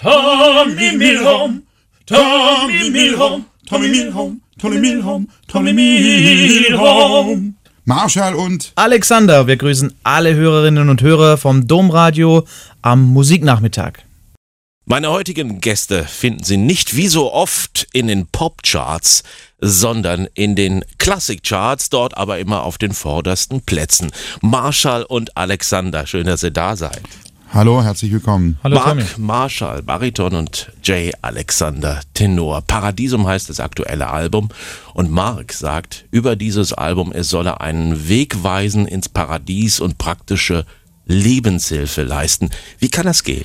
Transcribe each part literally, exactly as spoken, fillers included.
Tommy Milholm, Tommy Milholm, Tommy Milholm, Tommy Milholm, Tommy Milholm. Marschall und Alexander, wir grüßen alle Hörerinnen und Hörer vom Domradio am Musiknachmittag. Meine heutigen Gäste finden Sie nicht wie so oft in den Popcharts, sondern in den Klassikcharts, dort aber immer auf den vordersten Plätzen. Marschall und Alexander, schön, dass ihr da seid. Hallo, herzlich willkommen. Hallo Mark Tommy. Marschall, Bariton und Jay Alexander, Tenor. Paradiesum heißt das aktuelle Album und Mark sagt über dieses Album, es solle einen Weg weisen ins Paradies und praktische Lebenshilfe leisten. Wie kann das gehen?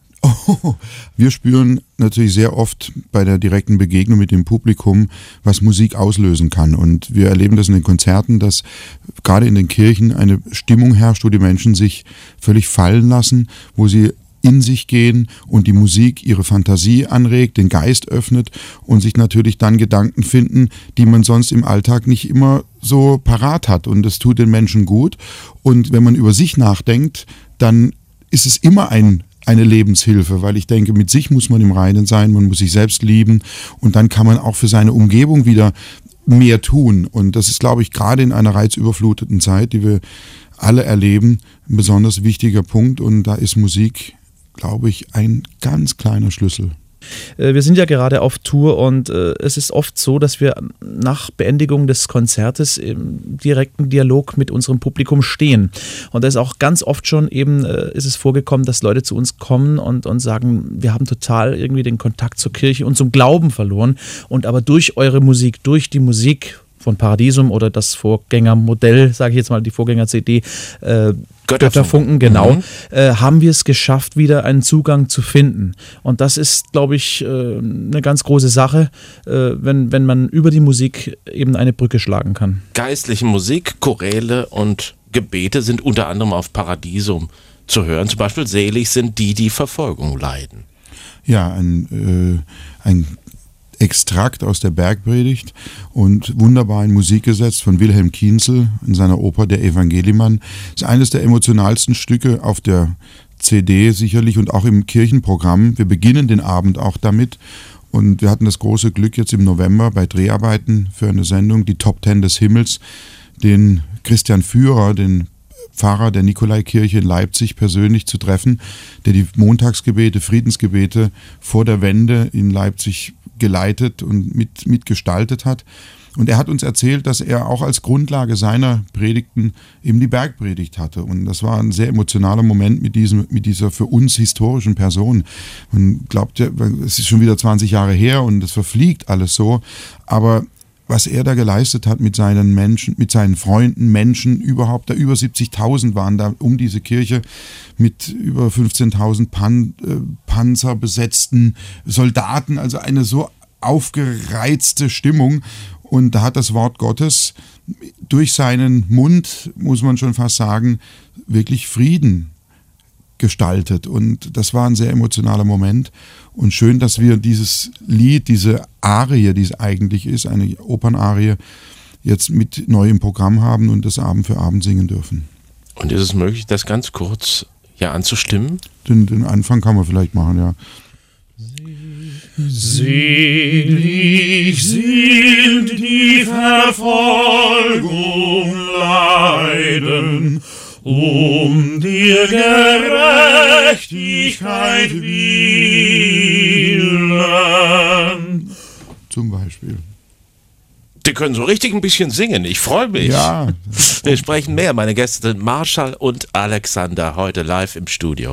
Oh, wir spüren natürlich sehr oft bei der direkten Begegnung mit dem Publikum, was Musik auslösen kann. Und wir erleben das in den Konzerten, dass gerade in den Kirchen eine Stimmung herrscht, wo die Menschen sich völlig fallen lassen, wo sie in sich gehen und die Musik ihre Fantasie anregt, den Geist öffnet und sich natürlich dann Gedanken finden, die man sonst im Alltag nicht immer so parat hat. Und das tut den Menschen gut. Und wenn man über sich nachdenkt, dann ist es immer ein eine Lebenshilfe, weil ich denke, mit sich muss man im Reinen sein, man muss sich selbst lieben und dann kann man auch für seine Umgebung wieder mehr tun. Und das ist, glaube ich, gerade in einer reizüberfluteten Zeit, die wir alle erleben, ein besonders wichtiger Punkt und da ist Musik, glaube ich, ein ganz kleiner Schlüssel. Wir sind ja gerade auf Tour und äh, es ist oft so, dass wir nach Beendigung des Konzertes im direkten Dialog mit unserem Publikum stehen. Und da ist auch ganz oft schon eben, äh, ist es vorgekommen, dass Leute zu uns kommen und, und sagen, wir haben total irgendwie den Kontakt zur Kirche und zum Glauben verloren und aber durch eure Musik, durch die Musik von Paradiesum oder das Vorgängermodell, sage ich jetzt mal, die Vorgänger-C D, äh, Götterfunken, genau, mhm. äh, haben wir es geschafft, wieder einen Zugang zu finden. Und das ist, glaube ich, äh, eine ganz große Sache, äh, wenn, wenn man über die Musik eben eine Brücke schlagen kann. Geistliche Musik, Choräle und Gebete sind unter anderem auf Paradiesum zu hören. Zum Beispiel selig sind die, die Verfolgung leiden. Ja, ein, äh, ein Extrakt aus der Bergpredigt und wunderbar in Musik gesetzt von Wilhelm Kienzel in seiner Oper Der Evangelimann. Das ist eines der emotionalsten Stücke auf der C D sicherlich und auch im Kirchenprogramm. Wir beginnen den Abend auch damit und wir hatten das große Glück jetzt im November bei Dreharbeiten für eine Sendung, die Top Ten des Himmels, den Christian Führer, den Pfarrer der Nikolaikirche in Leipzig persönlich zu treffen, der die Montagsgebete, Friedensgebete vor der Wende in Leipzig geleitet und mit, mitgestaltet hat. Und er hat uns erzählt, dass er auch als Grundlage seiner Predigten eben die Bergpredigt hatte. Und das war ein sehr emotionaler Moment mit, diesem, mit dieser für uns historischen Person. Man glaubt ja, es ist schon wieder zwanzig Jahre her und es verfliegt alles so. Aber was er da geleistet hat mit seinen Menschen, mit seinen Freunden, Menschen überhaupt, da über siebzigtausend waren da um diese Kirche mit über fünfzehntausend Pan, äh, Panzer besetzten Soldaten, also eine so aufgereizte Stimmung und da hat das Wort Gottes durch seinen Mund, muss man schon fast sagen, wirklich Frieden gestaltet und das war ein sehr emotionaler Moment und schön, dass wir dieses Lied, diese Arie, die es eigentlich ist, eine Opernarie, jetzt mit neu im Programm haben und das Abend für Abend singen dürfen. Und ist es möglich, das ganz kurz hier anzustimmen? Den, den Anfang kann man vielleicht machen, ja. Selig sind die Verfolgung leiden, um dir Gerechtigkeit willen. Zum Beispiel. Die können so richtig ein bisschen singen, ich freue mich. Ja. Wir sprechen mehr, meine Gäste sind Marschall und Alexander, heute live im Studio.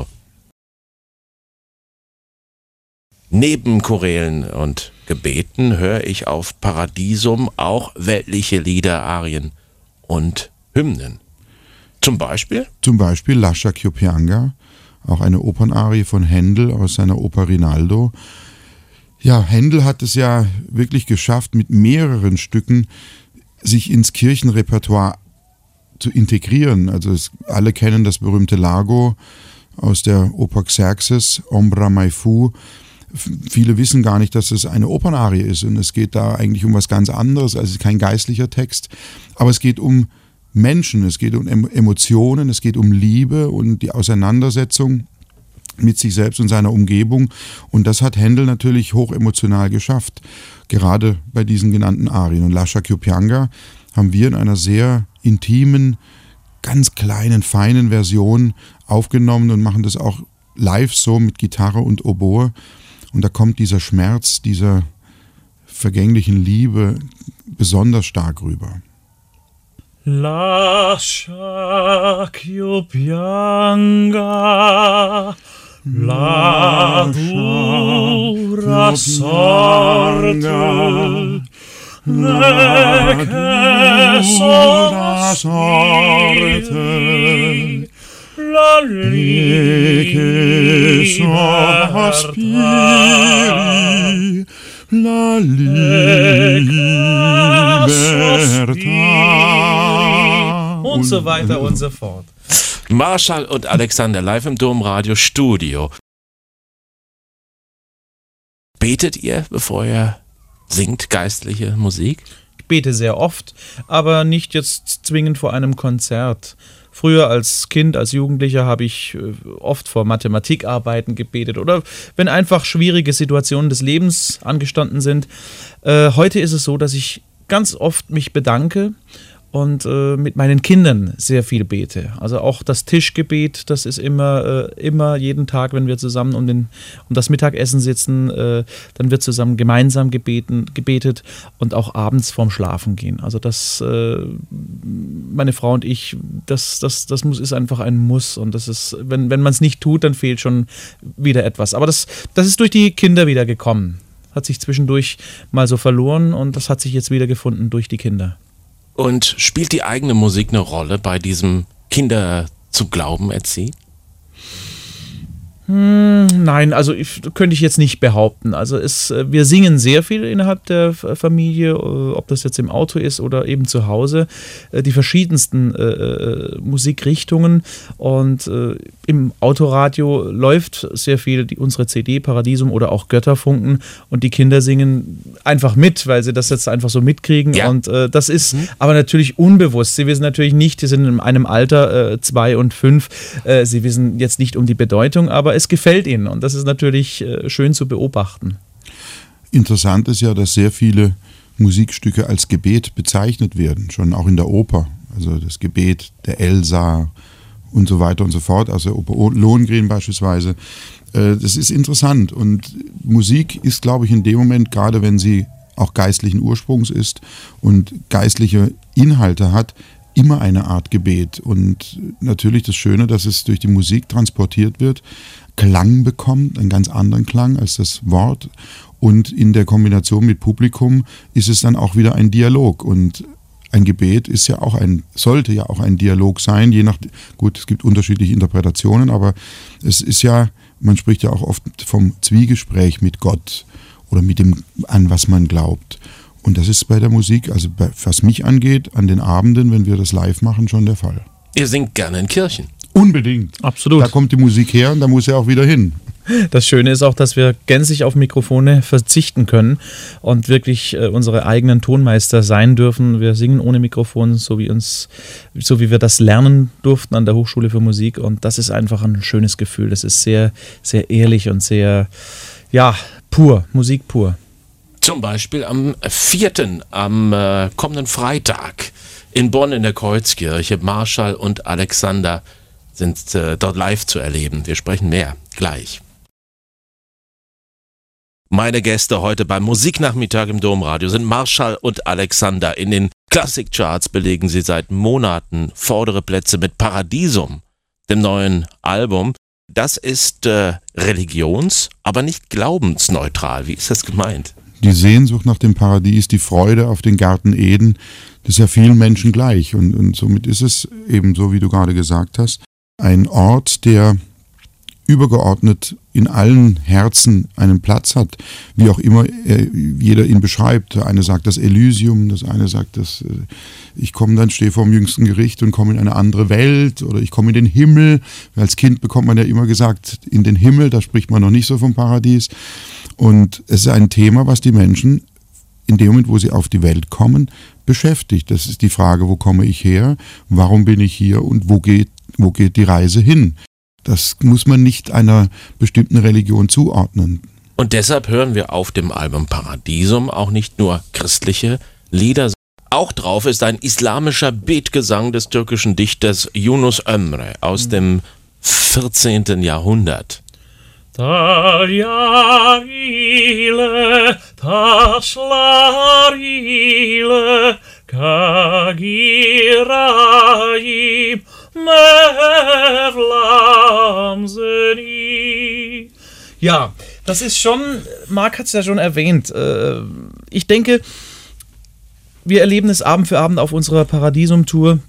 Neben Chorälen und Gebeten höre ich auf Paradiesum auch weltliche Lieder, Arien und Hymnen. Zum Beispiel? Zum Beispiel Lascia ch'io pianga, auch eine Opernarie von Händel aus seiner Oper Rinaldo. Ja, Händel hat es ja wirklich geschafft, mit mehreren Stücken sich ins Kirchenrepertoire zu integrieren. Also es, alle kennen das berühmte Largo aus der Oper Xerxes, Ombra mai fu. Viele wissen gar nicht, dass es eine Opernarie ist und es geht da eigentlich um was ganz anderes, also es ist kein geistlicher Text, aber es geht um Menschen, es geht um Emotionen, es geht um Liebe und die Auseinandersetzung mit sich selbst und seiner Umgebung. Und das hat Händel natürlich hochemotional geschafft, gerade bei diesen genannten Arien. Und Lascia più pianga haben wir in einer sehr intimen, ganz kleinen, feinen Version aufgenommen und machen das auch live so mit Gitarre und Oboe. Und da kommt dieser Schmerz, dieser vergänglichen Liebe besonders stark rüber. Lascia più pianga la dura sorte, che sorte, la sospiri, la libertà und so weiter und so fort. Marschall und Alexander live im Domradio Studio. Betet ihr, bevor ihr singt, geistliche Musik? Ich bete sehr oft, aber nicht jetzt zwingend vor einem Konzert. Früher als Kind, als Jugendlicher habe ich oft vor Mathematikarbeiten gebetet oder wenn einfach schwierige Situationen des Lebens angestanden sind. Äh, heute ist es so, dass ich ganz oft mich bedanke und äh, mit meinen Kindern sehr viel bete. Also auch das Tischgebet, das ist immer, äh, immer jeden Tag, wenn wir zusammen um, den, um das Mittagessen sitzen, äh, dann wird zusammen gemeinsam gebeten, gebetet und auch abends vorm Schlafen gehen. Also das, äh, meine Frau und ich, das, das, das muss, ist einfach ein Muss und das ist, wenn, wenn man es nicht tut, dann fehlt schon wieder etwas. Aber das, das ist durch die Kinder wieder gekommen. Hat sich zwischendurch mal so verloren und das hat sich jetzt wieder gefunden durch die Kinder. Und spielt die eigene Musik eine Rolle bei diesem Kinder zu Glauben erziehen? Hm, nein, also ich, könnte ich jetzt nicht behaupten. Also es, wir singen sehr viel innerhalb der Familie, ob das jetzt im Auto ist oder eben zu Hause, die verschiedensten äh, Musikrichtungen und äh, im Autoradio läuft sehr viel die, unsere C D Paradiesum oder auch Götterfunken und die Kinder singen einfach mit, weil sie das jetzt einfach so mitkriegen ja. und äh, das ist mhm. aber natürlich unbewusst. Sie wissen natürlich nicht, die sind in einem Alter äh, zwei und fünf, äh, sie wissen jetzt nicht um die Bedeutung, aber es gefällt ihnen und das ist natürlich äh, schön zu beobachten. Interessant ist ja, dass sehr viele Musikstücke als Gebet bezeichnet werden, schon auch in der Oper. Also das Gebet der Elsa und so weiter und so fort, also Oper Lohengrin beispielsweise. Äh, das ist interessant und Musik ist, glaube ich, in dem Moment, gerade wenn sie auch geistlichen Ursprungs ist und geistliche Inhalte hat, immer eine Art Gebet. Und natürlich das Schöne, dass es durch die Musik transportiert wird, Klang bekommt, einen ganz anderen Klang als das Wort. Und in der Kombination mit Publikum ist es dann auch wieder ein Dialog. Und ein Gebet ist ja auch ein, sollte ja auch ein Dialog sein, je nach, gut, es gibt unterschiedliche Interpretationen, aber es ist ja, man spricht ja auch oft vom Zwiegespräch mit Gott oder mit dem, an was man glaubt. Und das ist bei der Musik, also bei, was mich angeht, an den Abenden, wenn wir das live machen, schon der Fall. Ihr singt gerne in Kirchen. Unbedingt. Absolut. Da kommt die Musik her und da muss er auch wieder hin. Das Schöne ist auch, dass wir gänzlich auf Mikrofone verzichten können und wirklich äh, unsere eigenen Tonmeister sein dürfen. Wir singen ohne Mikrofon, so wie uns, so wie wir das lernen durften an der Hochschule für Musik. Und das ist einfach ein schönes Gefühl. Das ist sehr, sehr ehrlich und sehr, ja, pur, Musik pur. Zum Beispiel am vierten, am äh, kommenden Freitag in Bonn in der Kreuzkirche. Marschall und Alexander sind äh, dort live zu erleben. Wir sprechen mehr gleich. Meine Gäste heute beim Musiknachmittag im Domradio sind Marschall und Alexander. In den Klassikcharts belegen sie seit Monaten vordere Plätze mit Paradiesum, dem neuen Album. Das ist äh, religions-, aber nicht glaubensneutral. Wie ist das gemeint? Die Sehnsucht nach dem Paradies, die Freude auf den Garten Eden, das ist ja vielen Menschen gleich. Und, und somit ist es eben so, wie du gerade gesagt hast, ein Ort, der übergeordnet in allen Herzen einen Platz hat, wie auch immer äh, jeder ihn beschreibt. Der eine sagt das Elysium, das eine sagt, dass äh, ich komme dann, stehe vor dem jüngsten Gericht und komme in eine andere Welt oder ich komme in den Himmel. Als Kind bekommt man ja immer gesagt, in den Himmel, da spricht man noch nicht so vom Paradies. Und es ist ein Thema, was die Menschen in dem Moment, wo sie auf die Welt kommen, beschäftigt. Das ist die Frage, wo komme ich her, warum bin ich hier und wo geht, wo geht die Reise hin? das muss man nicht einer bestimmten Religion zuordnen. Und deshalb hören wir auf dem Album Paradiesum auch nicht nur christliche Lieder. Auch drauf ist ein islamischer Betgesang des türkischen Dichters Yunus Emre aus dem vierzehnten Jahrhundert. Darya ile, taşlar ile, kagirayim, Mevlam seni. Ja, das ist schon, Marc hat es ja schon erwähnt. Äh, ich denke, wir erleben es Abend für Abend auf unserer Paradiesum-Tour,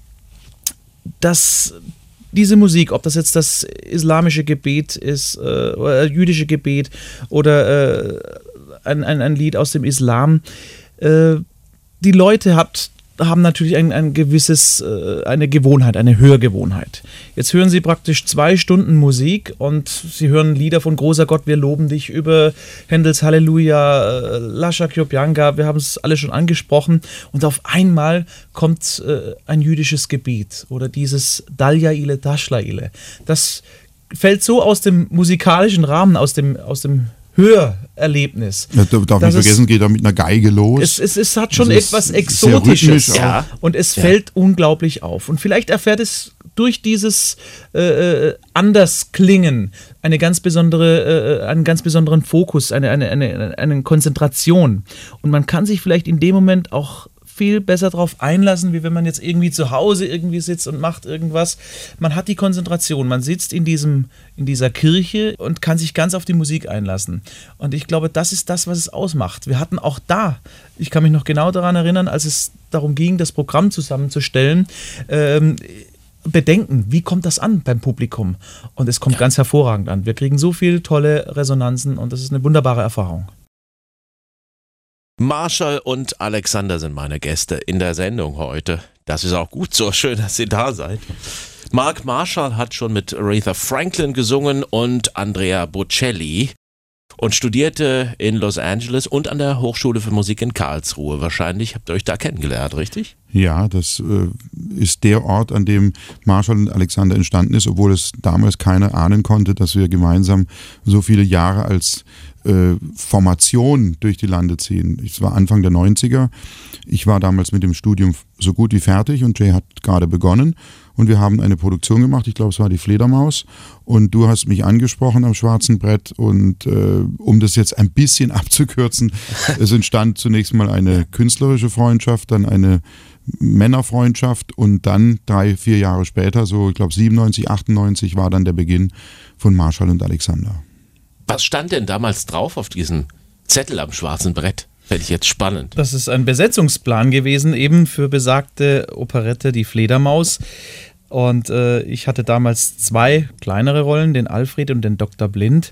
dass diese Musik, ob das jetzt das islamische Gebet ist, äh, oder jüdische Gebet oder äh, ein, ein, ein Lied aus dem Islam, äh, die Leute hat, haben natürlich ein, ein gewisses, äh, eine Gewohnheit, eine Hörgewohnheit. Jetzt hören sie praktisch zwei Stunden Musik und sie hören Lieder von Großer Gott, wir loben dich, über Händels Halleluja, äh, Lascia Chiopianga, wir haben es alle schon angesprochen, und auf einmal kommt äh, ein jüdisches Gebet oder dieses Dalya ile Tashla ile. Das fällt so aus dem musikalischen Rahmen, aus dem, aus dem Hörerlebnis. Ja, darf nicht vergessen, geht da mit einer Geige los. Es, es, es hat schon Also etwas es Exotisches. sehr rhythmisch auch. Und es Ja. fällt unglaublich auf. Und vielleicht erfährt es durch dieses äh, Andersklingen eine ganz besondere, äh, einen ganz besonderen Fokus, eine, eine, eine, eine Konzentration. Und man kann sich vielleicht in dem Moment auch viel besser darauf einlassen, wie wenn man jetzt irgendwie zu Hause irgendwie sitzt und macht irgendwas. Man hat die Konzentration, man sitzt in, diesem, in dieser Kirche und kann sich ganz auf die Musik einlassen. Und ich glaube, das ist das, was es ausmacht. Wir hatten auch da, ich kann mich noch genau daran erinnern, als es darum ging, das Programm zusammenzustellen, ähm, Bedenken, wie kommt das an beim Publikum? Und es kommt Ja. ganz hervorragend an. Wir kriegen so viele tolle Resonanzen und das ist eine wunderbare Erfahrung. Marschall und Alexander sind meine Gäste in der Sendung heute. Das ist auch gut so, schön, dass ihr da seid. Mark Marschall hat schon mit Aretha Franklin gesungen und Andrea Bocelli und studierte in Los Angeles und an der Hochschule für Musik in Karlsruhe. Wahrscheinlich habt ihr euch da kennengelernt, richtig? Ja, das äh, ist der Ort, an dem Marschall und Alexander entstanden ist, obwohl es damals keiner ahnen konnte, dass wir gemeinsam so viele Jahre als äh, Formation durch die Lande ziehen. Es war Anfang der neunziger. Ich war damals mit dem Studium so gut wie fertig und Jay hat gerade begonnen. Und wir haben eine Produktion gemacht, ich glaube, es war die Fledermaus. Und du hast mich angesprochen am schwarzen Brett. Und äh, um das jetzt ein bisschen abzukürzen, es entstand zunächst mal eine künstlerische Freundschaft, dann eine Männerfreundschaft und dann drei, vier Jahre später, so ich glaube siebenundneunzig, achtundneunzig, war dann der Beginn von Marschall und Alexander. Was stand denn damals drauf auf diesem Zettel am schwarzen Brett? Fände ich jetzt spannend. Das ist ein Besetzungsplan gewesen, eben für besagte Operette Die Fledermaus. Und äh, ich hatte damals zwei kleinere Rollen, den Alfred und den Doktor Blind.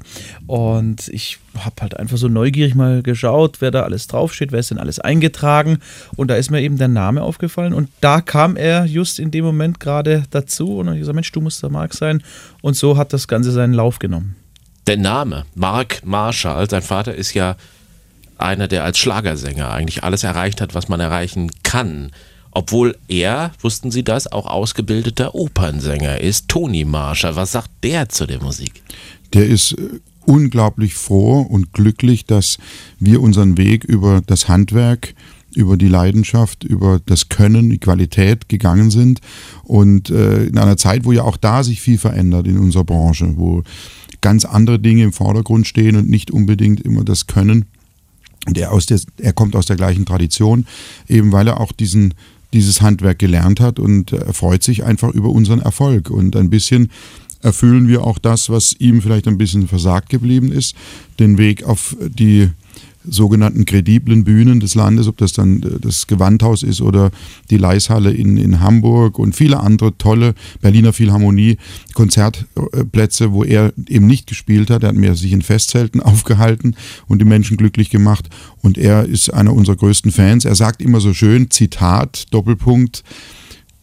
Und ich habe halt einfach so neugierig mal geschaut, wer da alles draufsteht, wer ist denn alles eingetragen. Und da ist mir eben der Name aufgefallen. Und da kam er just in dem Moment gerade dazu. Und dann habe ich gesagt, Mensch, du musst der Mark sein. Und so hat das Ganze seinen Lauf genommen. Der Name, Mark Marschall, sein Vater ist ja einer, der als Schlagersänger eigentlich alles erreicht hat, was man erreichen kann. Obwohl er, wussten Sie das, auch ausgebildeter Opernsänger ist, Toni Marschall. Was sagt der zu der Musik? Der ist unglaublich froh und glücklich, dass wir unseren Weg über das Handwerk, über die Leidenschaft, über das Können, die Qualität gegangen sind. Und äh, in einer Zeit, wo ja auch da sich viel verändert in unserer Branche, wo ganz andere Dinge im Vordergrund stehen und nicht unbedingt immer das Können. Und er, aus der, er kommt aus der gleichen Tradition, eben weil er auch diesen, dieses Handwerk gelernt hat und er freut sich einfach über unseren Erfolg. Und ein bisschen erfüllen wir auch das, was ihm vielleicht ein bisschen versagt geblieben ist, den Weg auf die sogenannten krediblen Bühnen des Landes, ob das dann das Gewandhaus ist oder die Leishalle in, in Hamburg und viele andere tolle Berliner Philharmonie Konzertplätze, wo er eben nicht gespielt hat. Er hat mehr sich in Festzelten aufgehalten und die Menschen glücklich gemacht und er ist einer unserer größten Fans. Er sagt immer so schön, Zitat, Doppelpunkt,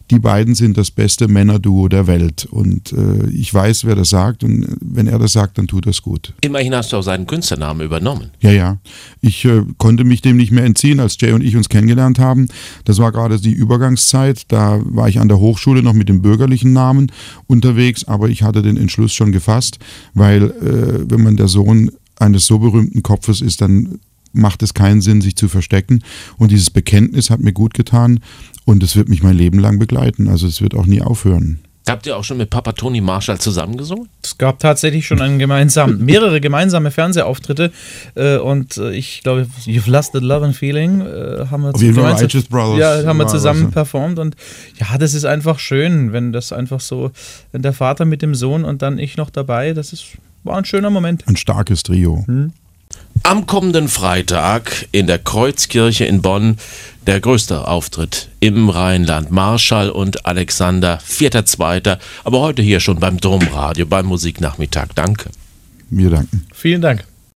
die beiden sind das beste Männerduo der Welt. Und äh, ich weiß, wer das sagt. Und wenn er das sagt, dann tut das gut. Immerhin hast du auch seinen Künstlernamen übernommen. Ja, ja. Ich äh, konnte mich dem nicht mehr entziehen, als Jay und ich uns kennengelernt haben. Das war gerade die Übergangszeit. Da war ich an der Hochschule noch mit dem bürgerlichen Namen unterwegs. Aber ich hatte den Entschluss schon gefasst, weil äh, wenn man der Sohn eines so berühmten Kopfes ist, dann macht es keinen Sinn, sich zu verstecken. Und dieses Bekenntnis hat mir gut getan und es wird mich mein Leben lang begleiten. Also es wird auch nie aufhören. Habt ihr auch schon mit Papa Toni Marshall zusammengesungen? Es gab tatsächlich schon einen gemeinsamen, mehrere gemeinsame Fernsehauftritte äh, und äh, ich glaube, You've Lost the Love and Feeling äh, haben wir, Auf jeden Fall Righteous Brothers. Ja, haben wir zusammen was. performt und ja, das ist einfach schön, wenn das einfach so, wenn der Vater mit dem Sohn und dann ich noch dabei, das ist, war ein schöner Moment. Ein starkes Trio. Hm. Am kommenden Freitag in der Kreuzkirche in Bonn der größte Auftritt im Rheinland. Marshall und Alexander, vierter zweiter Aber heute hier schon beim Domradio, beim Musiknachmittag. Danke. Wir danken. Vielen Dank.